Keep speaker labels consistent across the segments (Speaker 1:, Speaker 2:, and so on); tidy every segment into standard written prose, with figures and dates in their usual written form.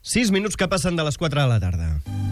Speaker 1: 6 minuts que passen de les 4 de la tarda.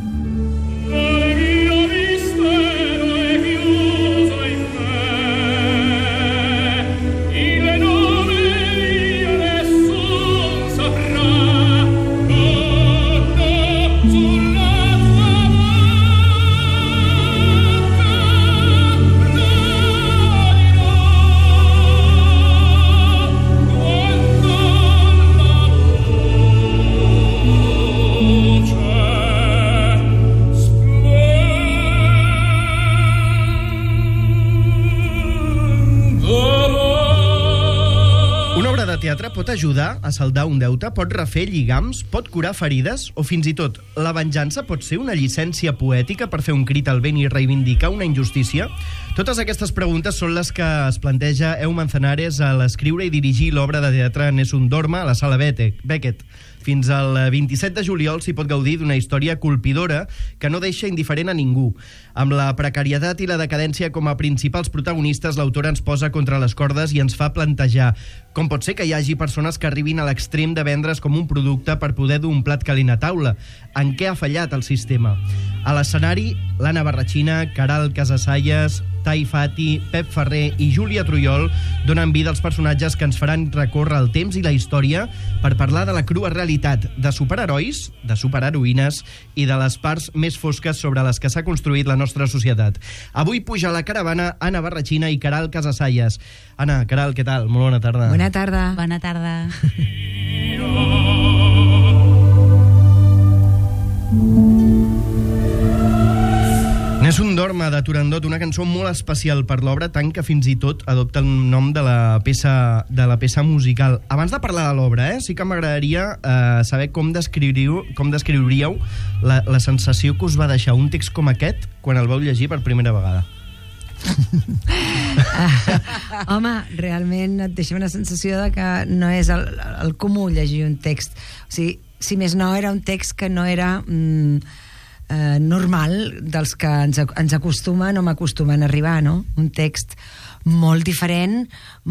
Speaker 1: Teatre pot ajudar a saldar un deute, pot refer lligams, pot curar ferides o fins i tot la venjança pot ser una llicència poètica per fer un crit al vent i reivindicar una injustícia? Totes aquestes preguntes són les que es planteja Eeu Manzanares a l'escriure i dirigir l'obra de teatre Nessun Dorma a la Sala Beckett. Fins al 27 de juliol s'hi pot gaudir d'una història colpidora que no deixa indiferent a ningú. Amb la precarietat i la decadència com a principals protagonistes, l'autora ens posa contra les cordes i ens fa plantejar com pot ser que hi hagi persones que arribin a l'extrem de vendre's com un producte per poder dur un plat calent a taula. En què ha fallat el sistema? A l'escenari, l'Anna Barrachina, Caral Casasallas, Tai Fati, Pep Ferrer i Júlia Trujol donen vida als personatges que ens faran recórrer el temps i la història per parlar de la crua realitat de superherois, de superheroïnes i de les parts més fosques sobre les que s'ha construït la nostra societat. Avui puja a la caravana Anna Barrachina i Caral Casasallas. Anna, Caral, què tal? Molt bona tarda.
Speaker 2: Bona tarda.
Speaker 3: Bona tarda.
Speaker 1: Nessun Dorma, de Turandot, una cançó molt especial per l'obra, tant que fins i tot adopta el nom de la peça musical. Abans de parlar de l'obra, sí que m'agradaria saber com descriuríeu la sensació que us va deixar un text com aquest quan el vau llegir per primera vegada.
Speaker 2: Home, realment et deixa una sensació de que no és el comú llegir un text. O sigui, si més no, era un text que no era normal dels que ens acostumen o m'acostumen a arribar, no? Un text molt diferent,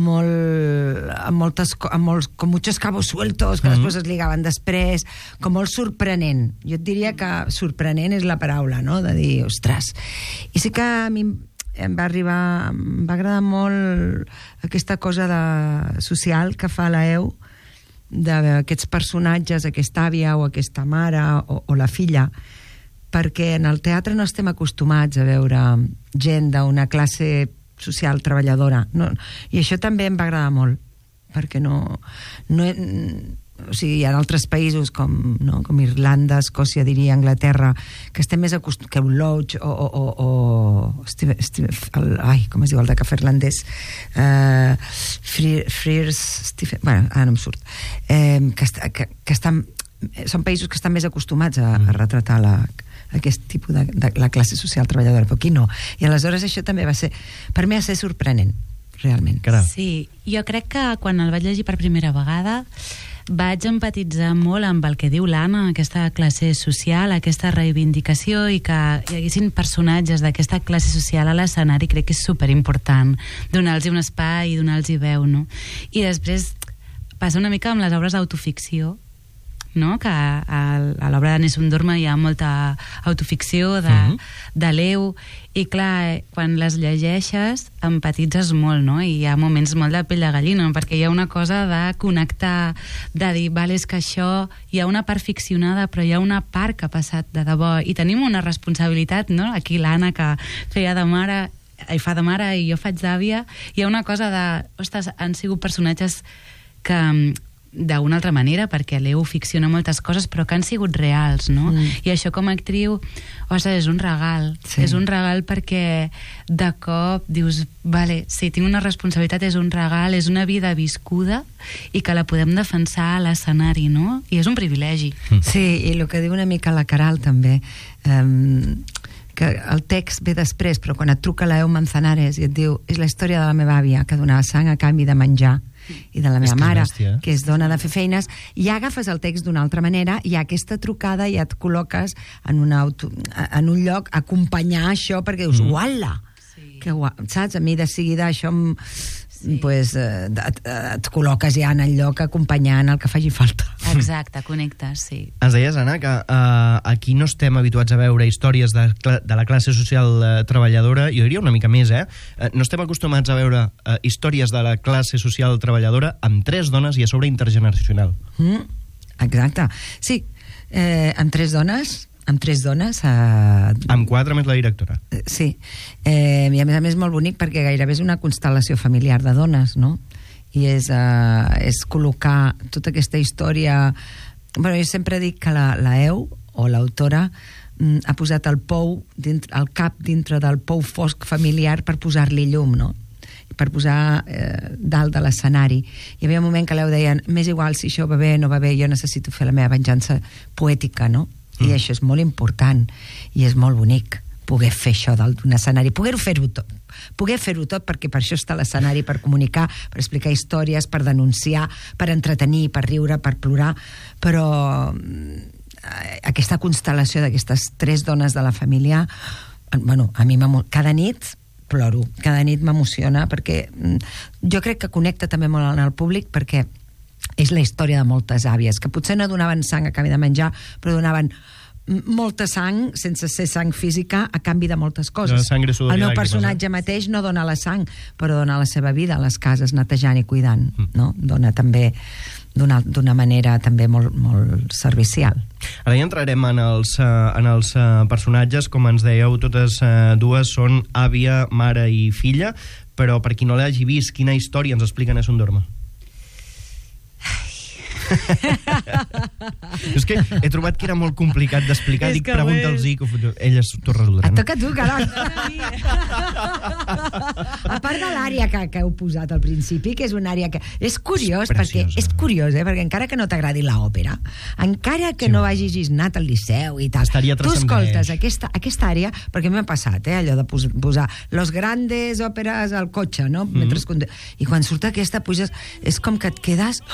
Speaker 2: con muchos cabos sueltos que després es ligaven després, com molt sorprenent. Jo et diria que sorprenent és la paraula, no? De dir, ostres. I sí que a mi em va agradar molt aquesta cosa social que fa la Eeu, d'aquests personatges, aquesta àvia o aquesta mare o la filla, perquè en el teatre no estem acostumats a veure gent d'una classe social treballadora. No, i això també em va agradar molt, perquè o sigui, hi ha altres països com Irlanda, Escòcia, diria, Anglaterra, que estem més acostumats, que un Lodge com es diu el de cafè irlandès, bueno, ara no em surt, que són països que estan més acostumats a retratar aquest tipus de la classe social treballadora, però aquí no. I aleshores això també va ser, per mi va ser sorprenent, realment.
Speaker 1: Caram.
Speaker 3: Sí, jo crec que quan el vaig llegir per primera vegada vaig empatitzar molt amb el que diu l'Anna, aquesta classe social, aquesta reivindicació, i que hi haguessin personatges d'aquesta classe social a l'escenari. Crec que és superimportant donar-los un espai i donar-los veu, no? I després passa una mica amb les obres d'autoficció, no? Que a l'obra de Nessun Dorma hi ha molta autoficció de l'Eeu, i clar, quan les llegeixes empatitzes molt, no? I hi ha moments molt de pell de gallina, perquè hi ha una cosa de connectar, de dir, vale, és que això hi ha una part ficcionada, però hi ha una part que ha passat de debò, i tenim una responsabilitat, no? Aquí l'Anna, que feia de mare fa de mare i jo faig d'àvia, hi ha una cosa de, ostres, han sigut personatges que d'una altra manera, perquè l'Eeu ficciona moltes coses, però que han sigut reals, no? I això com a actriu, ostres, és un regal. Sí. És un regal perquè de cop dius, vale, sí, tinc una responsabilitat, és un regal, és una vida viscuda i que la podem defensar a l'escenari, no? I és un privilegi.
Speaker 2: Sí, i el que diu una mica la Caral també, que el text ve després, però quan et truca l'Eeu Manzanares i et diu, és la història de la meva àvia que donava sang a canvi de menjar, i de la meva mare, que és dona de fer feines, i ja agafes el text d'una altra manera, i aquesta trucada ja et col·loques en un lloc a acompanyar això, perquè dius, uala! Que saps? A mi de seguida això pues, et col·loques ja en el lloc acompanyant el que faci falta.
Speaker 3: Exacte, connectes, sí.
Speaker 1: Ens deies, Anna, que aquí no estem habituats a veure històries de la classe social treballadora, jo diria una mica més, no estem acostumats a veure històries de la classe social treballadora amb 3 dones i a sobre intergeneracional.
Speaker 2: Exacte. Sí, amb 3 dones... Amb 3 dones...
Speaker 1: Amb 4 més la directora.
Speaker 2: Sí. I a més molt bonic perquè gairebé és una constel·lació familiar de dones, no? I és col·locar tota aquesta història... Bueno, jo sempre dic que la EU, o l'autora, ha posat el cap dintre del pou fosc familiar per posar-li llum, no? Per posar dalt de l'escenari. Hi havia un moment que l'EU deia m'és igual si això va bé o no va bé, jo necessito fer la meva venjança poètica, no? I això és molt important i és molt bonic poder fer això dalt d'un escenari, poder fer-ho tot perquè per això està l'escenari, per comunicar, per explicar històries, per denunciar, per entretenir, per riure, per plorar, però aquesta constel·lació d'aquestes 3 dones de la família, bueno, a mi cada nit ploro, cada nit m'emociona perquè jo crec que connecta també molt en el públic perquè és la història de moltes àvies que potser no donaven sang a canvi de menjar, però donaven molta sang sense ser sang física a canvi de moltes coses. El meu personatge mateix no dona la sang, però dona la seva vida a les cases netejant i cuidant, no? Dona també d'una manera també molt, molt servicial.
Speaker 1: Ara ja entrarem en els personatges, com ens dèieu, totes dues són àvia, mare i filla, però per qui no l'hagi vist, quina història ens explica Nessun Dorma? És que he trobat que era molt complicat d'explicar. Dic, pregunta'ls-hi, que elles t'ho resoldran.
Speaker 2: Et toca a tu, carai. A part de l'àrea que heu posat al principi, que és una àrea que... És curiós, perquè perquè encara que no t'agradi l'òpera, encara que no hagis anat al Liceu i tal, tu escoltes aquesta àrea, perquè m'ha passat, allò de posar los grandes òperes al cotxe, no? I quan surt aquesta, puges, és com que et quedes...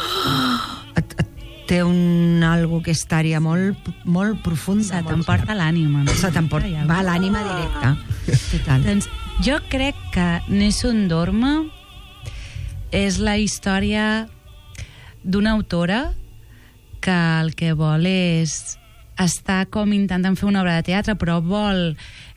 Speaker 2: té aquesta àrea molt profunda.
Speaker 3: Se t'emporta l'ànima.
Speaker 2: Va a l'ànima directa.
Speaker 3: Doncs jo crec que Nessun Dorma és la història d'una autora que el que vol és estar com intentant fer una obra de teatre, però vol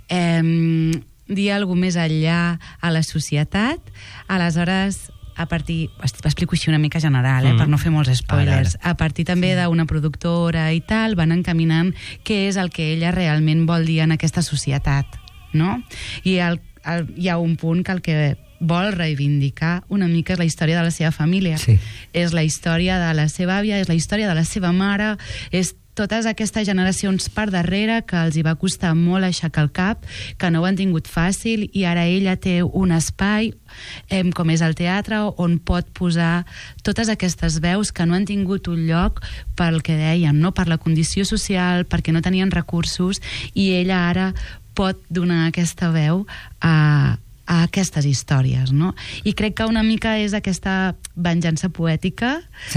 Speaker 3: dir alguna més enllà a la societat. Aleshores, a partir, explico així una mica general, per no fer molts spoilers, a partir també d'una productora i tal, van encaminant què és el que ella realment vol dir en aquesta societat, no? I hi ha un punt que el que vol reivindicar una mica és la història de la seva família.
Speaker 2: Sí.
Speaker 3: És la història de la seva àvia, és la història de la seva mare, és totes aquestes generacions per darrere que els hi va costar molt aixecar el cap, que no ho han tingut fàcil, i ara ella té un espai, com és el teatre, on pot posar totes aquestes veus que no han tingut un lloc pel que deien, no? Per la condició social, perquè no tenien recursos, i ella ara pot donar aquesta veu a aquestes històries, no? I crec que una mica és aquesta venjança poètica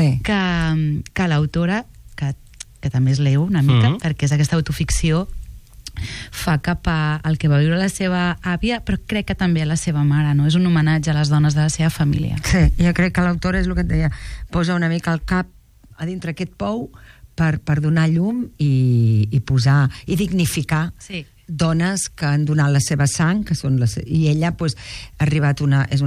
Speaker 3: que l'autora, que també és l'EU una mica, perquè és aquesta autoficció, fa cap al que va viure la seva àvia, però crec que també a la seva mare, no? És un homenatge a les dones de la seva família.
Speaker 2: Sí, jo crec que l'autora és el que et deia, posa una mica el cap a dintre aquest pou per donar llum i posar, i dignificar dones que han donat la seva sang, que són i ella ha arribat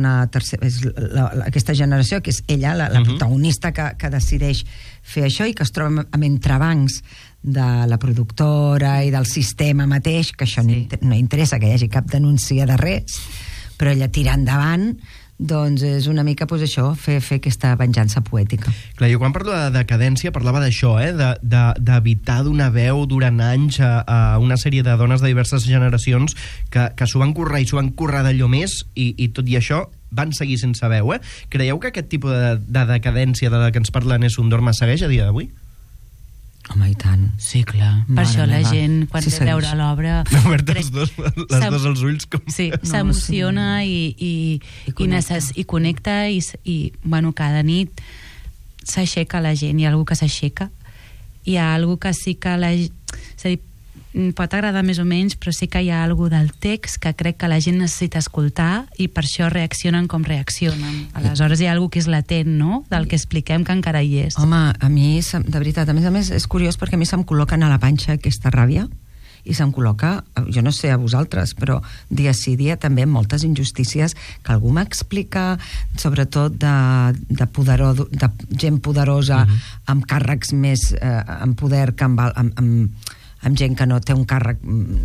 Speaker 2: aquesta generació, que és ella la protagonista que decideix fer això i que es troba amb entrebancs de la productora i del sistema mateix, que això no interessa que hi hagi cap denúncia de res, però ella tira endavant. Doncs és una mica això, fer aquesta venjança poètica.
Speaker 1: Clar, jo quan parlo de decadència parlava d'això, d'evitar donar veu durant anys a una sèrie de dones de diverses generacions que s'ho van currar i s'ho van currar d'allò més, i tot i això van seguir sense veu. Creieu que aquest tipus de decadència de la que ens parla Nessun Dorma segueix a dia d'avui?
Speaker 2: Home, i tant.
Speaker 3: Sí, clar. Per això la gent, quan ve a veure l'obra...
Speaker 1: les dos als ulls com...
Speaker 3: Sí, s'emociona i connecta i, bueno, cada nit s'aixeca la gent, hi ha algú que s'aixeca, hi ha algú que sí que és a dir, pot agradar més o menys, però sí que hi ha alguna del text que crec que la gent necessita escoltar i per això reaccionen com reaccionen. Aleshores hi ha alguna que és latent, no?, del que expliquem, que encara hi és.
Speaker 2: Home, a mi, de veritat, a més és curiós perquè a mi se'm col·loquen a la panxa aquesta ràbia i se'm col·loca, jo no sé a vosaltres, però dia sí dia també moltes injustícies que algú m'explica, sobretot de gent poderosa amb càrrecs més en poder que amb gent que no té un càrrec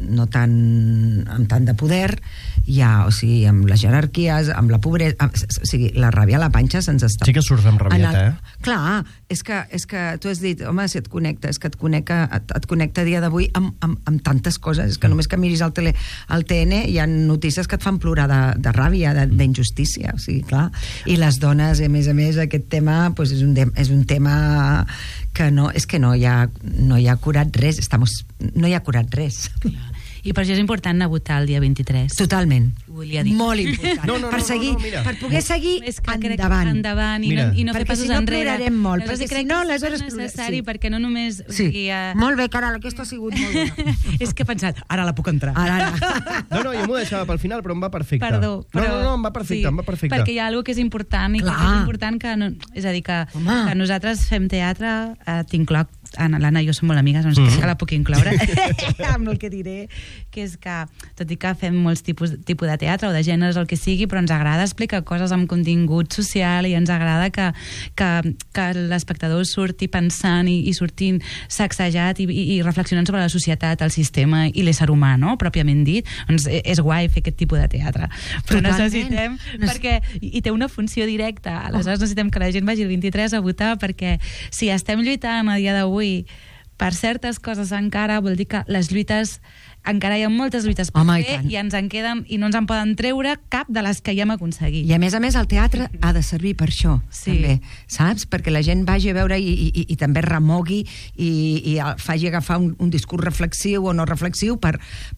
Speaker 2: amb tant de poder, o sigui, amb les jerarquies, amb la pobresa, o sigui, la ràbia a la panxa se'ns està...
Speaker 1: Sí que surts amb rabieta,
Speaker 2: Clar, és que tu has dit, home, si et connecta, és que et connecta a dia d'avui amb tantes coses, és que només que miris el TN hi ha notícies que et fan plorar de ràbia, d'injustícia, o sigui, clar. I les dones, a més, aquest tema és un tema que no hi ha curat res, no hi ha curat res.
Speaker 3: I per això és important anar a votar el dia 23.
Speaker 2: Totalment.
Speaker 3: Volia dir.
Speaker 2: Molt important. Per poder seguir endavant.
Speaker 3: I no fer passos enrere.
Speaker 2: Perquè si no plorarem molt. Perquè si no, aleshores
Speaker 3: és necessari, perquè no només...
Speaker 2: Sí. Molt bé, Caral, aquesta ha sigut molt bona.
Speaker 3: És que he pensat, ara la puc entrar.
Speaker 2: Ara.
Speaker 1: No, jo m'ho deixava pel final, però em va perfecte.
Speaker 3: Perdó.
Speaker 1: No, em va perfecte,
Speaker 3: Perquè hi ha alguna que és important i que és important que... És a dir, que nosaltres fem teatre, t'incloc, l'Anna i jo som molt amigues, doncs que la puc incloure amb el que diré, que és que, tot i que fem molts tipus de teatre o de gèneres o el que sigui, però ens agrada explicar coses amb contingut social i ens agrada que l'espectador surti pensant i sortint sacsejat i reflexionant sobre la societat, el sistema i l'ésser humà, no?, pròpiament dit. Doncs és guai fer aquest tipus de teatre. Però necessitem, perquè hi té una funció directa, aleshores necessitem que la gent vagi el 23 a votar, perquè si estem lluitant a dia d'avui per certes coses encara, vol dir que les lluites, encara hi ha moltes lluites per fer i ens en queden i no ens en poden treure cap de les que ja hem aconseguit.
Speaker 2: I a més el teatre ha de servir per això, també, saps? Perquè la gent vagi a veure i també remogui i faci agafar un discurs reflexiu o no reflexiu per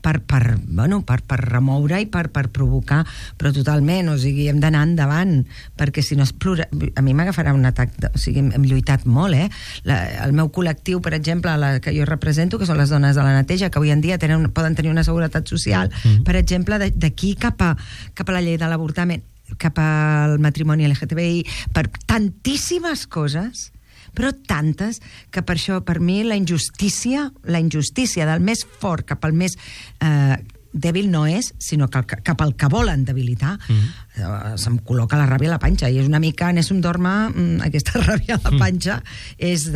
Speaker 2: remoure i per provocar, però totalment, o sigui, hem d'anar endavant, perquè si no es plura... A mi m'agafarà un atac, o sigui, hem lluitat molt, el meu col·lectiu, per exemple, la que jo represento, que són les dones de la neteja, que avui en dia poden tenir una seguretat social, per exemple, d'aquí cap a la llei de l'avortament, cap al matrimoni LGTBI, per tantíssimes coses, però tantes, que per això, per mi, la injustícia del més fort cap al més dèbil no és, sinó que cap al que volen debilitar, se'm col·loca la ràbia a la panxa, i és una mica Nessun Dorma, aquesta ràbia a la panxa és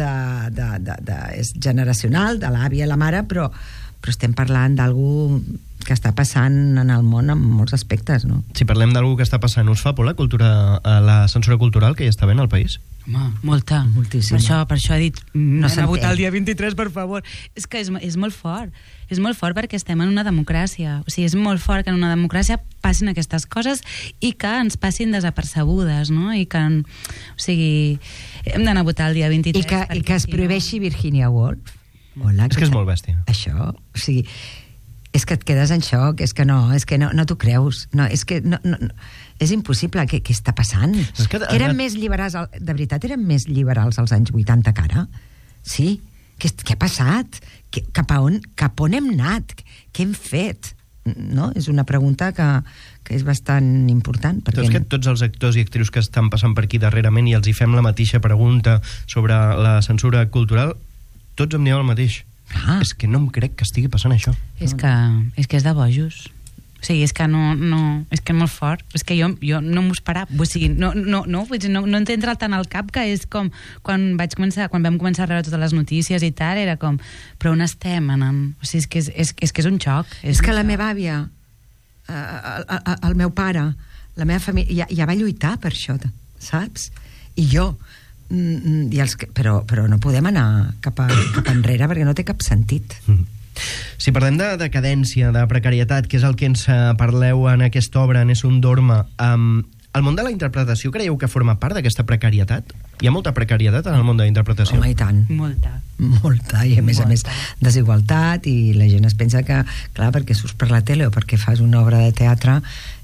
Speaker 2: generacional, de l'àvia i la mare, però estem parlant d'algú que està passant en el món en molts aspectes, no?
Speaker 1: Si parlem d'algú que està passant, us fa por la censura cultural que hi està havent al país?
Speaker 3: Home, molta.
Speaker 2: Moltíssima.
Speaker 3: Per això he dit, no s'ha de votar el dia 23, per favor. És que és molt fort. És molt fort perquè estem en una democràcia. O sigui, és molt fort que en una democràcia passin aquestes coses i que ens passin desapercebudes, no? I que, o sigui, hem d'anar a votar el dia 23.
Speaker 2: I que es prohibeixi Virginia Woolf. Hola,
Speaker 1: és que és molt bèstia.
Speaker 2: Això, o sigui, és que et quedes en xoc, és que no t'ho creus, és que no, és impossible, què està passant? Eren més liberals, de veritat, eren més liberals als anys 80 que ara? Sí, què ha passat? Cap on hem anat? Què hem fet? No? És una pregunta que és bastant important.
Speaker 1: Perquè... És que tots els actors i actrius que estan passant per aquí darrerament i els hi fem la mateixa pregunta sobre la censura cultural, tots em diuen el mateix. És que no em crec que estigui passant això.
Speaker 3: És que és de bojos. O sigui, és que és que és molt fort. És que jo no m'ho esperava. O sigui, no entendre tant al cap, que és com quan vam començar a rebre totes les notícies i tal, era com, però on estem anant? O sigui, és que és un xoc. És que
Speaker 2: la meva àvia, el meu pare, la meva família, ja va lluitar per això, saps? I jo... però no podem anar cap enrere perquè no té cap sentit.
Speaker 1: Si parlem de decadència, de precarietat, que és el que ens parleu en aquesta obra, Nessun Dorma, el món de la interpretació creieu que forma part d'aquesta precarietat? Hi ha molta precarietat en el món de la interpretació?
Speaker 2: Home, i tant.
Speaker 3: Molta.
Speaker 2: molta, i a més desigualtat, i la gent es pensa que, clar, perquè surts per la tele o perquè fas una obra de teatre,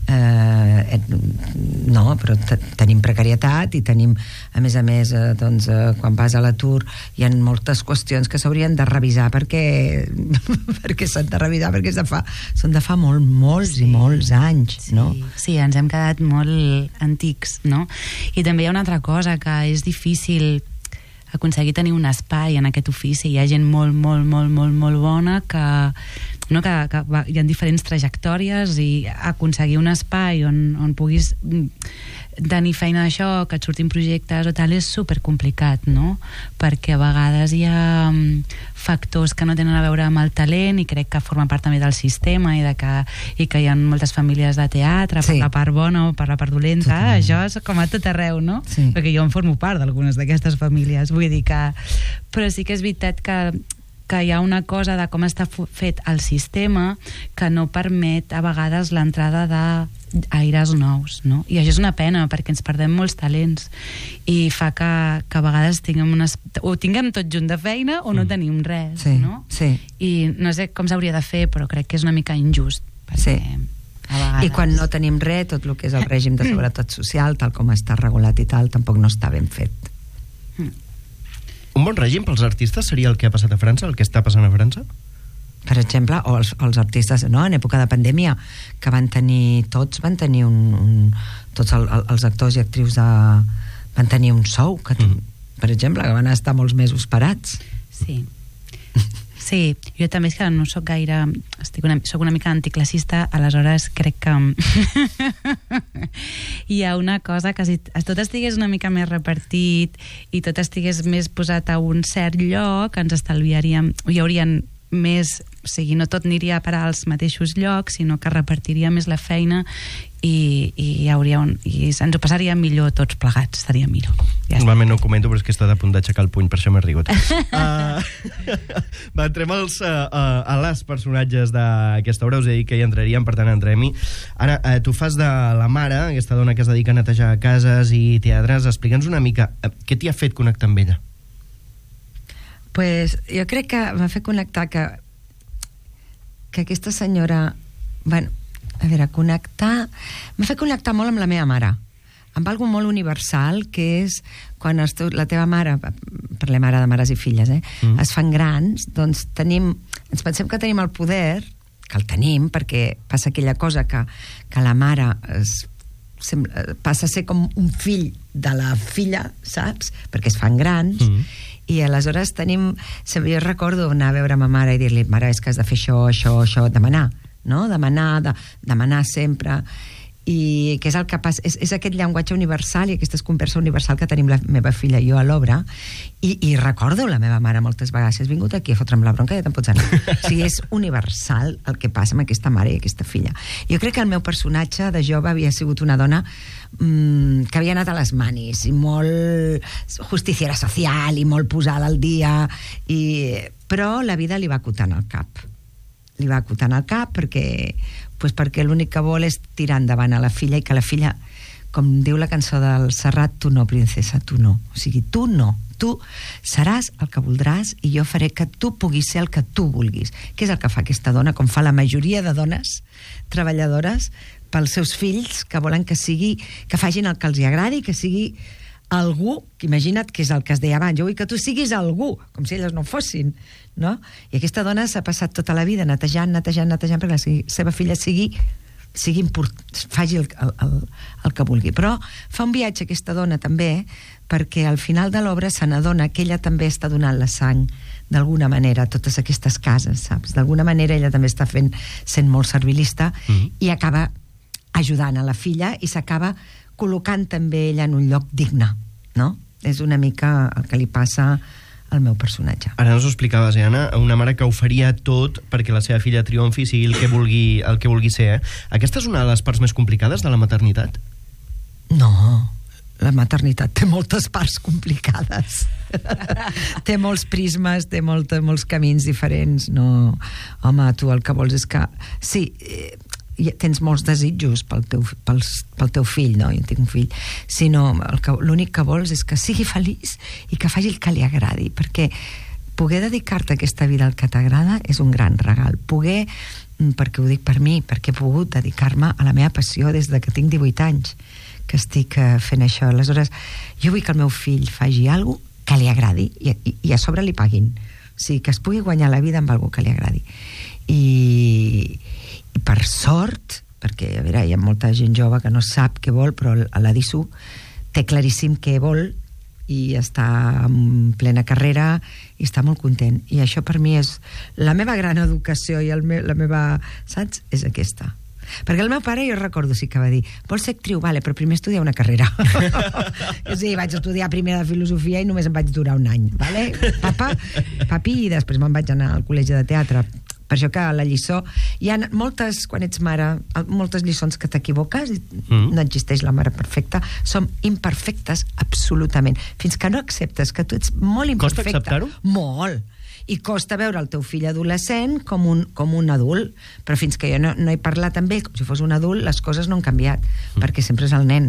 Speaker 2: no, però tenim precarietat i tenim, a més, doncs, quan vas a l'atur hi ha moltes qüestions que s'haurien de revisar perquè s'han de revisar, perquè són de fa molts i molts anys, no?
Speaker 3: Sí, ens hem quedat molt antics, no? I també hi ha una altra cosa, que és difícil aconseguir tenir un espai en aquest ofici. Hi ha gent molt bona que hi ha diferents trajectòries, i aconseguir un espai on puguis tenir feina d'això, que et surtin projectes o tal, és supercomplicat, no? Perquè a vegades hi ha factors que no tenen a veure amb el talent, i crec que forma part també del sistema, i que hi ha moltes famílies de teatre, per la part bona o per la part dolenta. Això és com a tot arreu, no? Sí. Perquè jo en formo part d'algunes d'aquestes famílies, vull dir que... Però sí que és veritat que hi ha una cosa de com està fet el sistema que no permet a vegades l'entrada d'aires nous, no? I això és una pena, perquè ens perdem molts talents i fa que a vegades tinguem tot junt de feina o no tenim res, no? Sí. I no sé com s'hauria de fer, però crec que és una mica injust, perquè a vegades...
Speaker 2: I quan no tenim res, tot el que és el règim de seguretat social, tal com està regulat i tal, tampoc no està ben fet.
Speaker 1: Un bon règim pels artistes seria el que ha passat a França, el que està passant a França?
Speaker 2: Per exemple, o els artistes, no?, en època de pandèmia, que tots els actors i actrius van tenir un sou, per exemple, que van estar molts mesos parats.
Speaker 3: Sí, jo també és que no soc gaire... Soc una mica anticlassista, aleshores crec que hi ha una cosa que si tot estigués una mica més repartit i tot estigués més posat a un cert lloc, ens estalviaríem... Hi haurien més... O sigui, no tot aniria a parar als mateixos llocs, sinó que repartiria més la feina i ens ho passaria millor tots plegats, estaria millor.
Speaker 1: Normalment no ho comento, però és que he estat a punt d'aixecar el puny, per això m'he rigut. Entrem a les personatges d'aquesta obra, us he dit que hi entraríem, per tant entrem-hi. Ara, tu fas de la mare, aquesta dona que es dedica a netejar cases i teatres. Explica'ns una mica què t'hi ha fet connectar amb ella.
Speaker 2: Pues jo crec que m'ha fet connectar que aquesta senyora, bueno, a veure, m'ha fet connectar molt amb la meva mare, amb algo molt universal, que és quan la teva mare, parlem ara de mares i filles, es fan grans, doncs ens pensem que tenim el poder, que el tenim, perquè passa aquella cosa que la mare passa a ser com un fill de la filla, saps? Perquè es fan grans, i aleshores jo recordo anar a veure ma mare i dir-li, mare, és que has de fer això, demanar, no? Demanar sempre, i que és el que passa, és aquest llenguatge universal i aquesta conversa universal que tenim la meva filla i jo a l'obra, i recordo la meva mare moltes vegades, si has vingut aquí a fotre'm la bronca ja te'n pots anar. O sigui, és universal el que passa amb aquesta mare i aquesta filla. Jo crec que el meu personatge de jove havia sigut una dona que havia anat a les manis i molt justiciera social i molt posada al dia, però la vida li va acotant al cap perquè l'únic que vol és tirar endavant a la filla, i que la filla, com diu la cançó del Serrat, tu no, princesa, tu no. O sigui, tu no. Tu seràs el que voldràs i jo faré que tu puguis ser el que tu vulguis. Què és el que fa aquesta dona, com fa la majoria de dones treballadores pels seus fills, que volen que facin el que els agradi, que sigui algú, que imagina't que és el que es deia abans, jo vull que tu siguis algú, com si elles no fossin, no? I aquesta dona s'ha passat tota la vida netejant perquè la seva filla faci el que vulgui. Però fa un viatge aquesta dona també, perquè al final de l'obra se n'adona que ella també està donant la sang d'alguna manera a totes aquestes cases, saps? D'alguna manera ella també està sent molt servilista, i acaba ajudant a la filla i s'acaba col·locant també ella en un lloc digne, no? És una mica el que li passa al meu personatge.
Speaker 1: Ara ens ho explicaves, Anna, una mare que ho faria tot perquè la seva filla triomfi, sigui el que vulgui ser. Aquesta és una de les parts més complicades de la maternitat?
Speaker 2: No, la maternitat té moltes parts complicades. Té molts prismes, té molts camins diferents. No, home, tu el que vols és que... Sí, tens molts desitjos pel teu fill, no? Jo tinc un fill, sinó l'únic que vols és que sigui feliç i que faci el que li agradi, perquè poder dedicar-te a aquesta vida al que t'agrada és un gran regal. Poder, perquè ho dic per mi, perquè he pogut dedicar-me a la meva passió des de que tinc 18 anys que estic fent això. Aleshores, jo vull que el meu fill faci alguna cosa que li agradi i a sobre li paguin. O sigui, que es pugui guanyar la vida amb alguna cosa que li agradi. I per sort, perquè a veure, hi ha molta gent jove que no sap què vol, però l'Adisu té claríssim què vol i està en plena carrera i està molt content. I això per mi és la meva gran educació i la meva, saps? És aquesta. Perquè el meu pare, jo recordo, sí que va dir vols ser actriu? Vale, però primer estudiar una carrera. Sí, vaig estudiar primer de filosofia i només em vaig durar un any, vale? Papi, i després me'n vaig anar al col·legi de teatre. Per això que a la lliçó hi ha moltes, quan ets mare, moltes lliçons que t'equivoques i no existeix la mare perfecta, som imperfectes absolutament, fins que no acceptes que tu ets molt imperfecte.
Speaker 1: Costa acceptar-ho?
Speaker 2: Molt. I costa veure el teu fill adolescent com un adult, però fins que jo no he parlat amb ell com si fos un adult, les coses no han canviat, perquè sempre és el nen.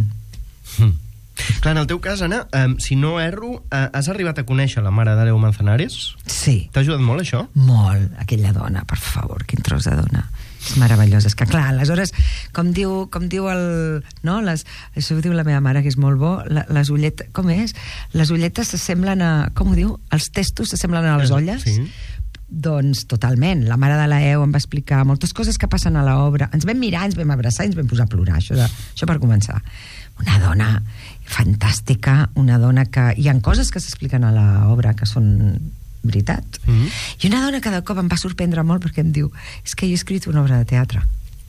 Speaker 1: Clar, en el teu cas, Anna, si no erro, has arribat a conèixer la mare d'Àleu Manzanares?
Speaker 2: Sí.
Speaker 1: T'ha ajudat molt, això?
Speaker 2: Molt. Aquella dona, per favor, quin tros de dona. És meravellosa. És que, clar, aleshores, com diu el... No? Això ho diu la meva mare, que és molt bo, les ulletes... Com és? Les ulletes s'assemblen a... Com ho diu? Els testos s'assemblen a les olles?
Speaker 1: Sí.
Speaker 2: Doncs totalment. La mare de l'Eu em va explicar moltes coses que passen a l'obra. Ens vam mirar, ens vam abraçar i ens vam posar a plorar. Això per començar. Una dona fantàstica, una dona que... Hi ha coses que s'expliquen a l'obra que són veritat. I una dona que de cop em va sorprendre molt perquè em diu, és que jo he escrit una obra de teatre.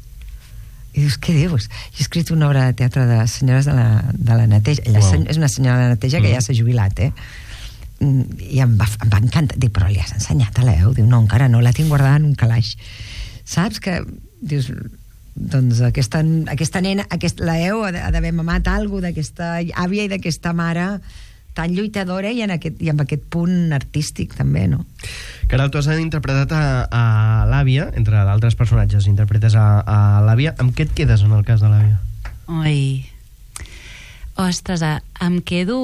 Speaker 2: I dius, què dius? Jo he escrit una obra de teatre de senyores de la neteja. Ella és una senyora de la neteja que ja s'ha jubilat, i em va encantar. Dic, però li has ensenyat a l'Eu? Diu, no, encara no, la tinc guardada en un calaix. Saps que... Dius, doncs aquesta nena, l'Eu ha d'haver mamat alguna cosa d'aquesta àvia i d'aquesta mare tan lluitadora i amb aquest punt artístic també, no?
Speaker 1: Caral, tu has interpretat a l'àvia, entre d'altres personatges interpretes a l'àvia. Amb què et quedes en el cas de l'àvia?
Speaker 3: Oi, ostres, em quedo...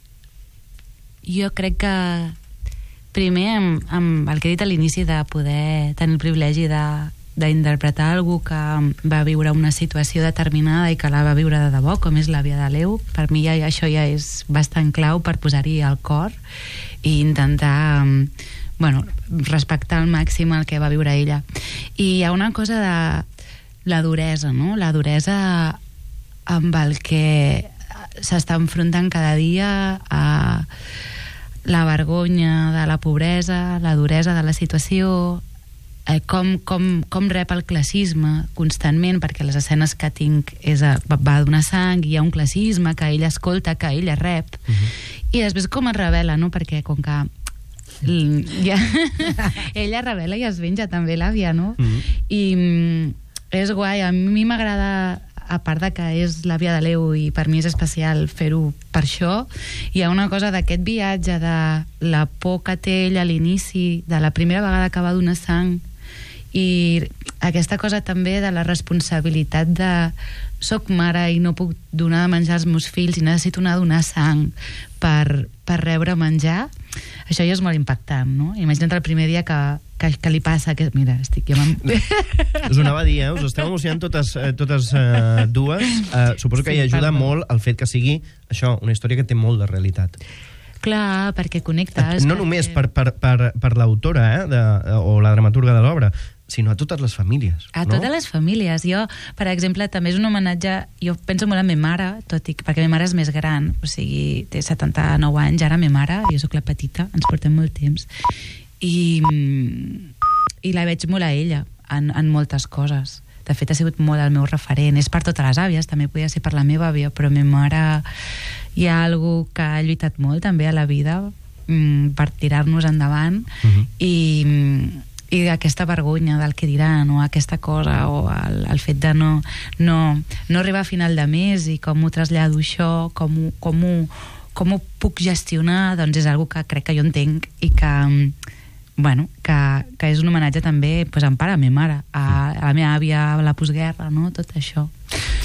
Speaker 3: Jo crec que primer amb el que he dit a l'inici de poder tenir el privilegi d'interpretar algú que va viure una situació determinada i que la va viure de debò, com és l'àvia de l'Eu. Per mi això ja és bastant clau per posar-hi el cor i intentar respectar al màxim el que va viure ella. I hi ha una cosa de la duresa, no? La duresa amb el que s'està enfrontant cada dia, a la vergonya de la pobresa, la duresa de la situació, com rep el classisme constantment, perquè les escenes que tinc va donar sang i hi ha un classisme que ella escolta, que ella rep, i després com es revela, no? Perquè com que ella revela i es venja també l'àvia, no? I és guai, a mi m'agrada, a part de que és l'àvia de l'Eu i per mi és especial fer-ho per això, hi ha una cosa d'aquest viatge de la por que té ella a l'inici, de la primera vegada que va donar sang, i aquesta cosa també de la responsabilitat de soc mare i no puc donar de menjar als meus fills i necessito anar a donar sang per rebre menjar. Això ja és molt impactant, no? Imagina't el primer dia que li passa que... Mira, estic ja...
Speaker 1: Us ho anava a dir, us esteu emocionant totes dues. Suposo que hi ajuda molt el fet que sigui això, una història que té molt de realitat.
Speaker 3: Clar, perquè connectes.
Speaker 1: No només per l'autora o la dramaturga de l'obra, sinó a totes les famílies.
Speaker 3: A totes les famílies. Jo, per exemple, també és un homenatge... Jo penso molt en ma mare, tot i que perquè ma mare és més gran, o sigui, té 79 anys, ara ma mare, jo sóc la petita, ens portem molt temps, i la veig molt a ella, en moltes coses. De fet, ha sigut molt el meu referent. És per totes les àvies, també podia ser per la meva àvia, però ma mare hi ha algú que ha lluitat molt també a la vida per tirar-nos endavant, i aquesta vergonya del que diran, o aquesta cosa, o el fet de no arribar a final de mes i com ho trasllado això, com ho puc gestionar, doncs és algo que crec que jo entenc i que és un homenatge també en part a la meva mare, a la meva àvia, a la postguerra, no? Tot això.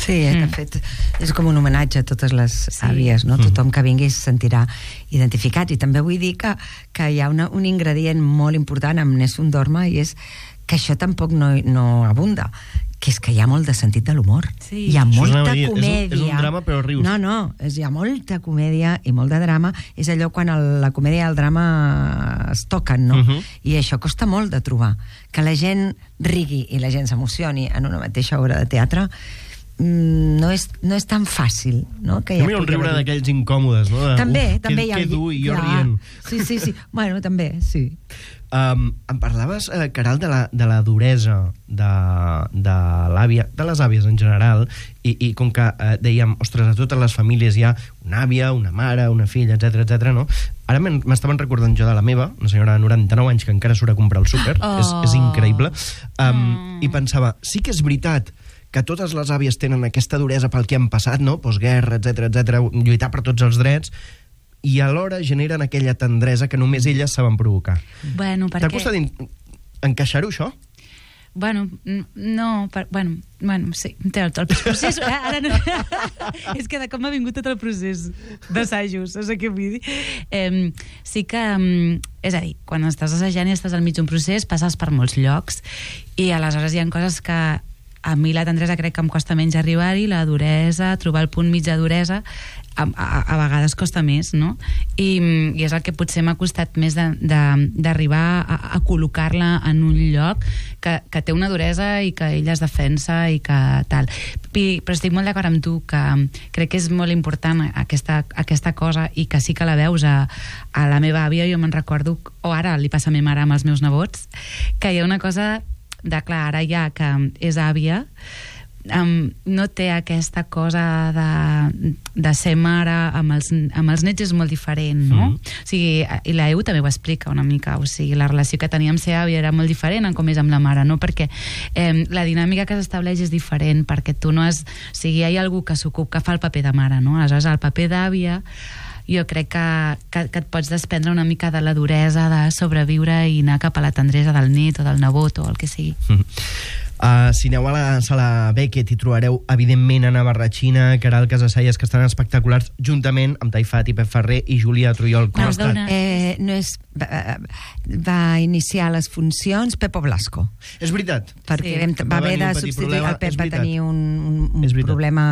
Speaker 2: Sí, de fet, és com un homenatge a totes les àvies, no? Tothom que vingui es sentirà identificat. I també vull dir que hi ha un ingredient molt important amb Nessun Dorma, i és que això tampoc no abunda, que és que hi ha molt de sentit de l'humor.
Speaker 3: Sí.
Speaker 2: Hi ha molta
Speaker 1: dir,
Speaker 2: comèdia.
Speaker 1: és un drama, però rius.
Speaker 2: No, hi ha molta comèdia i molt de drama. És allò quan la comèdia i el drama es toquen, no? I això costa molt de trobar. Que la gent rigui i la gent s'emocioni en una mateixa obra de teatre no és tan fàcil, no? Que
Speaker 1: Hi ha un riure d'aquells incòmodes, no?
Speaker 2: També hi ha...
Speaker 1: Que dur i jo rient.
Speaker 2: Sí. Bueno, també, sí.
Speaker 1: Em parlaves, Caral, de la duresa de l'àvia, de les àvies en general, i com que dèiem, ostres, a totes les famílies hi ha una àvia, una mare, una filla, etc, no? Ara m'estaven recordant jo de la meva, una senyora de 99 anys que encara surt a comprar el súper, és increïble, i pensava, sí que és veritat que totes les àvies tenen aquesta duresa pel que han passat, no? Postguerra, etc, lluitar per tots els drets, i alhora generen aquella tendresa que només elles saben provocar.
Speaker 3: Bueno, perquè...
Speaker 1: T'ha costat encaixar-ho, això?
Speaker 3: Bueno, no... Bueno, sí, el procés... Ara no... És que de com m'ha vingut tot el procés d'assajos, saps què vull dir? Sí que... És a dir, quan estàs assajant i estàs al mig d'un procés, passes per molts llocs, i aleshores hi ha coses que a mi la tendresa crec que em costa menys arribar-hi, la duresa, trobar el punt mig de duresa, a vegades costa més, no? I és el que potser m'ha costat més d'arribar a col·locar-la en un lloc que té una duresa i que ella es defensa i que tal. Però estic molt d'acord amb tu, que crec que és molt important aquesta cosa, i que sí que la veus a la meva àvia. Jo me'n recordo, o ara li passa a ma mare amb els meus nebots, que hi ha una cosa de clar, ara ja que és àvia, no té aquesta cosa de ser mare amb els nets, és molt diferent, no? O sigui, i la EU també ho explica una mica, o sigui, la relació que tenia amb ser àvia era molt diferent en com és amb la mare, no? Perquè la dinàmica que s'estableix és diferent, perquè tu no has... O sigui, hi ha algú que s'ocupa, que fa el paper de mare, no? Aleshores, el paper d'àvia, jo crec que et pots desprendre una mica de la duresa de sobreviure i anar cap a la tendresa del net o del nebot o el que sigui.
Speaker 1: Si aneu a la sala Beckett hi trobareu evidentment Anna Barratxina, Caral Casasallas, que estan espectaculars, juntament amb Taifat i Pep Ferrer i Júlia Trujol. Com estan?
Speaker 2: Va iniciar les funcions Pepo Blasco.
Speaker 1: És veritat.
Speaker 2: Perquè va haver de substituir, el Pep va tenir un problema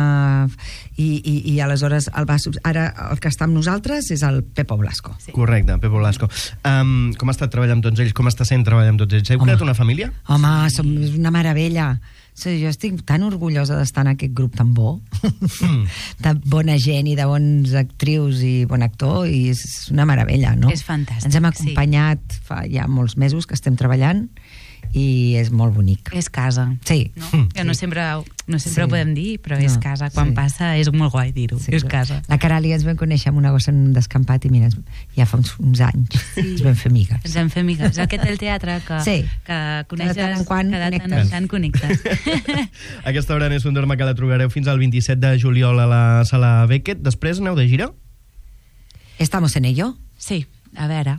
Speaker 2: i aleshores ara el que està amb nosaltres és el Pepo Blasco.
Speaker 1: Correcte, Pepo Blasco. Com ha estat treballar amb tots ells? Com està sent treballar amb tots ells? Heu creat una família?
Speaker 2: Home, és una meravella. Jo estic tan orgullosa d'estar en aquest grup tan bo, de bona gent i de bons actrius i bon actor, i és una meravella, no?
Speaker 3: És fantàstic.
Speaker 2: Ens hem acompanyat fa ja molts mesos que estem treballant i és molt bonic.
Speaker 3: És casa.
Speaker 2: Sí.
Speaker 3: No sempre ho podem dir, però és casa. Quan passa és molt guai dir-ho. És casa.
Speaker 2: La Caral i ens vam conèixer amb una gossa en un descampat i mira, ja fa uns anys ens vam fer amigues.
Speaker 3: Ens vam fer amigues. Aquest del teatre que coneixes,
Speaker 2: cada tant en
Speaker 3: quant connectes.
Speaker 1: Aquesta obra Nessun Dorma que la trobareu fins al 27 de juliol a la sala Beckett. Després aneu de gira?
Speaker 2: ¿Estamos en ello?
Speaker 3: Sí, a veure.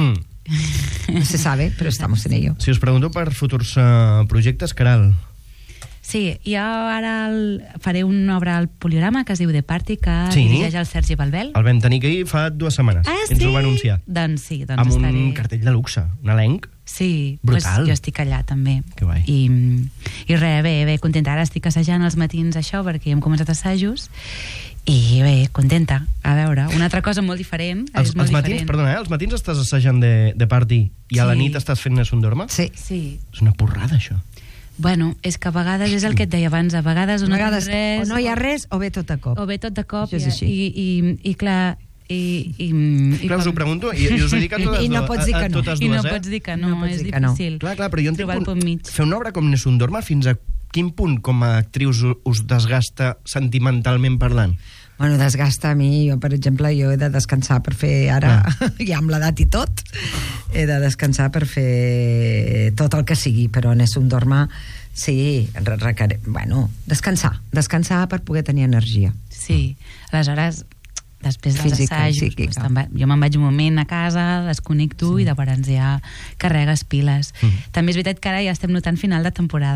Speaker 2: No se sabe, però estamos en ello.
Speaker 1: Si us pregunto per futurs projectes, Caral.
Speaker 3: Sí, jo ara faré una obra al Poliorama que es diu The Party, que dirigeix el Sergi Balbel.
Speaker 1: El vam tenir aquí fa 2 setmanes.
Speaker 3: Sí?
Speaker 1: Ens ho va anunciar.
Speaker 3: Doncs sí,
Speaker 1: amb un cartell de luxe, un elenc.
Speaker 3: Sí,
Speaker 1: brutal.
Speaker 3: Jo estic allà també.
Speaker 1: Que guai.
Speaker 3: I res, bé, contenta. Ara estic assajant els matins això, perquè hem començat assajos, i bé, contenta. A veure, una altra cosa molt diferent.
Speaker 1: Els matins, perdona, els matins estàs assajant de Party i a la nit estàs fent Nessun Dorma?
Speaker 2: Sí.
Speaker 1: És una porrada, això.
Speaker 3: Bueno, és que a vegades és el que et deia abans, a vegades no tens res...
Speaker 2: O no hi ha res, o ve tot a cop.
Speaker 3: O ve tot a cop,
Speaker 2: i
Speaker 3: clar...
Speaker 1: Clar, us ho pregunto i us ho dic a totes dues.
Speaker 2: I no pots dir que no.
Speaker 3: I no pots dir que no, és difícil.
Speaker 1: Clar, però jo entenc fer una obra com Nessun Dorma, fins a quin punt com a actrius us desgasta sentimentalment parlant?
Speaker 2: Bueno, desgasta a mi. Jo, per exemple, jo he de descansar per fer ara, ja amb l'edat i tot, he de descansar per fer tot el que sigui, però Nessun Dorma sí, bueno, descansar per poder tenir energia.
Speaker 3: Sí, aleshores després dels assajos jo me'n vaig un moment a casa, desconnecto i llavors ja carregues piles. També és veritat que ara ja estem notant final de temporada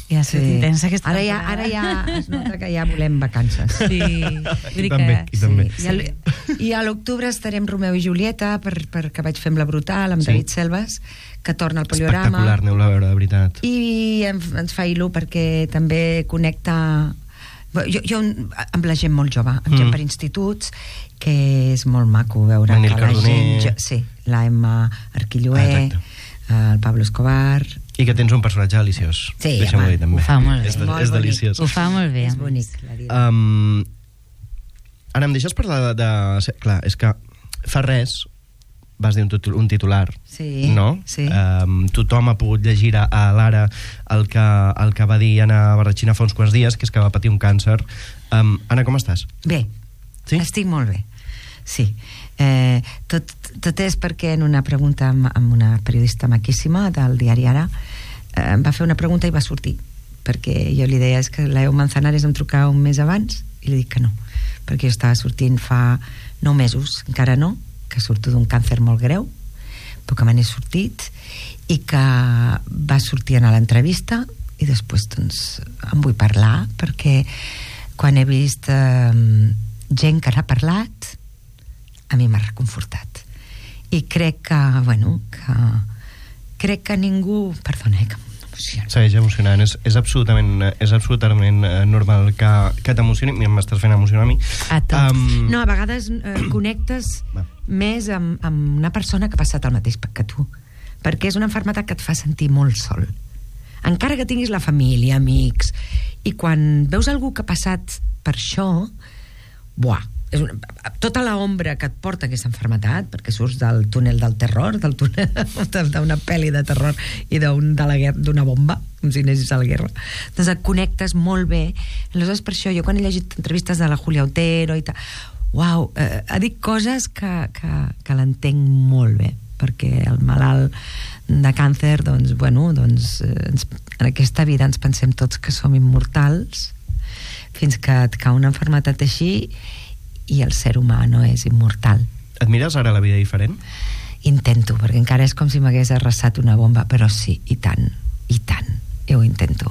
Speaker 3: I ha estat intensa aquesta temporada.
Speaker 2: Ara ja es nota que ja volem vacances.
Speaker 3: Sí,
Speaker 1: I també.
Speaker 2: I a l'octubre estarem Romeu i Julieta, perquè vaig fer amb La Brutal, amb David Selves, que torna al Poliorama.
Speaker 1: Espectacular, aneu-la a veure, de veritat.
Speaker 2: I ens fa il·lu perquè també connecta... Jo amb la gent molt jove, amb gent per instituts, que és molt maco veure
Speaker 1: Manil
Speaker 2: que la
Speaker 1: Cardoner.
Speaker 2: gent... Sí, la Emma Arquilloé, el Pablo Escobar...
Speaker 1: I que tens un personatge deliciós.
Speaker 2: Sí,
Speaker 1: deixa'm-ho
Speaker 2: home,
Speaker 1: dir, també.
Speaker 3: ho fa molt bé.
Speaker 1: És deliciós.
Speaker 3: Ho fa molt bé.
Speaker 2: És bonic, la vida.
Speaker 1: Ara, em deixes parlar de... Clar, és que fa res vas dir un titular,
Speaker 2: Sí,
Speaker 1: no?
Speaker 2: sí.
Speaker 1: Tothom ha pogut llegir a l'Ara el que va dir Anna Barratxina fa uns quants dies, que és que va patir un càncer. Anna, com estàs?
Speaker 2: Bé,
Speaker 1: Sí?
Speaker 2: estic molt bé. Sí. Tot és perquè en una pregunta amb una periodista maquíssima del diari Ara em va fer una pregunta i va sortir, perquè jo li deia, és que l'Eu Manzanares em trucava un mes abans i li dic que no, perquè jo estava sortint fa 9 mesos, encara no, que surto d'un càncer molt greu, però que me n'he sortit i que va sortir a l'entrevista i després doncs en vull parlar, perquè quan he vist gent que n'ha parlat a mi m'ha reconfortat i crec que, bueno, crec que ningú, perdona, que m'emociona.
Speaker 1: Segueix emocionant, és absolutament normal que t'emocioni. M'estàs fent emocionar a mi.
Speaker 3: A tots.
Speaker 2: No, a vegades connectes més amb una persona que ha passat el mateix que tu, perquè és una malaltia que et fa sentir molt sol, encara que tinguis la família, amics, i quan veus algú que ha passat per això, tota l'ombra que et porta aquesta malaltia, perquè surts del túnel del terror, del túnel d'una pel·li de terror i d'una bomba, com si anessis a la guerra, doncs et connectes molt bé. Aleshores, per això, jo quan he llegit entrevistes de la Julia Otero i tal, ha dit coses que l'entenc molt bé, perquè el malalt de càncer, doncs, en aquesta vida ens pensem tots que som immortals, fins que et cau una malaltia així i el ser humà no és immortal.
Speaker 1: Et mires ara la vida diferent?
Speaker 2: Intento, perquè encara és com si m'hagués arrasat una bomba, però sí, i tant, jo ho intento.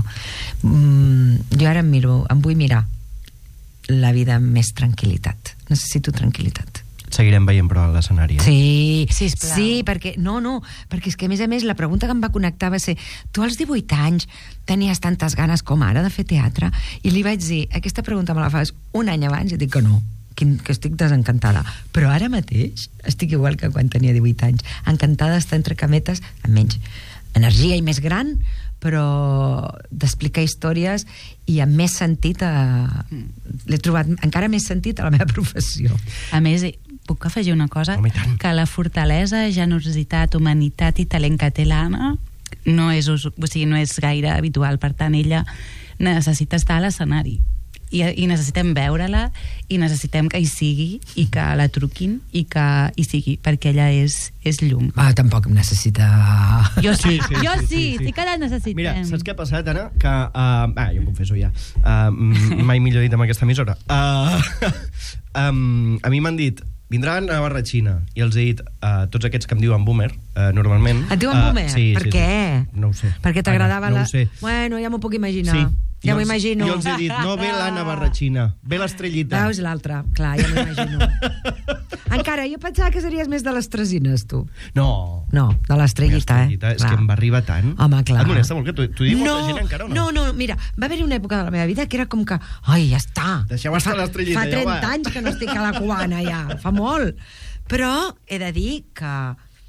Speaker 2: Jo ara em vull mirar la vida amb més tranquil·litat. Necessito tranquil·litat.
Speaker 1: Seguirem veient, però, a l'escenari.
Speaker 2: Sí,
Speaker 3: Sisplau.
Speaker 2: sí, perquè perquè és que a més la pregunta que em va connectar va ser, tu als 18 anys tenies tantes ganes com ara de fer teatre? I li vaig dir, aquesta pregunta me la fas un any abans, i dic que no, que estic desencantada, però ara mateix estic igual que quan tenia 18 anys, encantada d'estar entre cametes, amb menys energia i més gran, però d'explicar històries i amb més sentit l'he trobat encara més sentit a la meva professió.
Speaker 3: A més, puc afegir una cosa?
Speaker 1: Home, i tant.
Speaker 3: Que la fortalesa, generositat, humanitat i talent que té l'Anna no és gaire habitual, per tant ella necessita estar a l'escenari i necessitem veure-la i necessitem que hi sigui i que la truquin i que hi sigui, perquè ella és llum.
Speaker 2: Tampoc em necessita...
Speaker 3: Jo sí,
Speaker 1: sí.
Speaker 3: sí que la necessitem.
Speaker 1: Mira, saps què ha passat, Anna? Que, jo em confesso ja, mai millor dit amb aquesta emissora. A mi m'han dit, vindrà Anna Barratxina, i els he dit, tots aquests que em diuen boomer, normalment...
Speaker 2: Et diuen boomer?
Speaker 1: Sí,
Speaker 2: per què?
Speaker 1: No ho sé.
Speaker 2: Perquè t'agradava
Speaker 1: no ho sé.
Speaker 2: Bueno, ja m'ho puc imaginar.
Speaker 1: Sí.
Speaker 2: Ja m'ho imagino.
Speaker 1: Jo els he dit, no ve l'Anna Barratxina, ve l'Estrellita.
Speaker 2: Veus l'altra, clar, ja m'ho imagino. Encara, jo pensava que series més de les Tresines, tu.
Speaker 1: No,
Speaker 2: de l'Estrellita,
Speaker 1: és que em va arribar tant.
Speaker 2: Home, clar.
Speaker 1: Et molesta molt que t'ho digui molta gent encara o no?
Speaker 2: No, mira, va haver-hi una època de la meva vida que era com que, ai, ja està.
Speaker 1: Deixeu estar l'Estrellita,
Speaker 2: Fa 30 anys que no estic a la cubana, ja, fa molt. Però he de dir que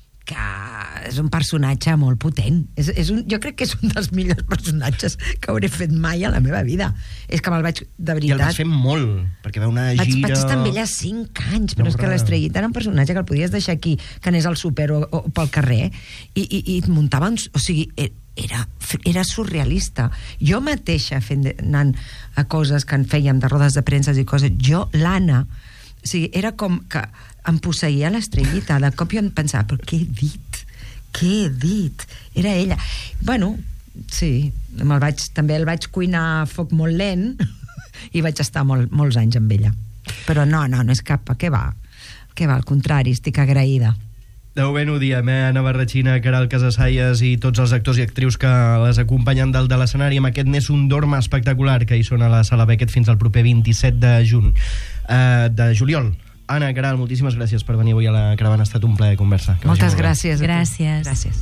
Speaker 2: és un personatge molt potent. Jo crec que és un dels millors personatges que hauré fet mai a la meva vida. És que me'l vaig, de veritat...
Speaker 1: I el vaig fer molt, perquè va una gira...
Speaker 2: Vaig estar amb ella 5 anys, però és que l'Estrellita era un personatge que el podies deixar aquí, que anés al súper o pel carrer, i et muntava... O sigui, era surrealista. Jo mateixa, anant a coses que en fèiem de rodes de premsa i coses, l'Anna... O sigui, era com que em posseïa l'Estrellita. De cop jo em pensava, però què he dit? Què he dit? Era ella. Bueno, sí, també el vaig cuinar a foc molt lent i vaig estar molts anys amb ella. Però no és cap... Què va? Al contrari, estic agraïda.
Speaker 1: Deu ben ho diem, Anna Barratxina, Queralt Casasalles i tots els actors i actrius que les acompanyen dalt de l'escenari amb aquest Nessun Dorma espectacular que hi són a la Sala Beckett fins al proper 27 de juliol. Anna, Queralt, moltíssimes gràcies per venir avui a la Caravana. Ha estat un plaer conversar.
Speaker 2: Moltes gràcies.
Speaker 3: Gràcies.
Speaker 2: Gràcies.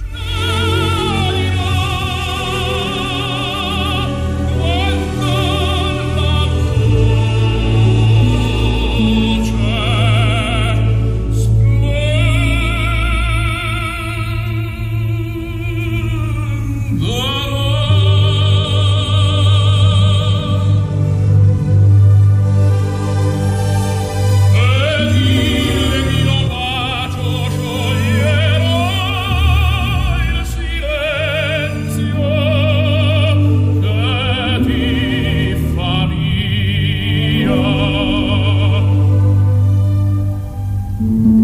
Speaker 4: Maria.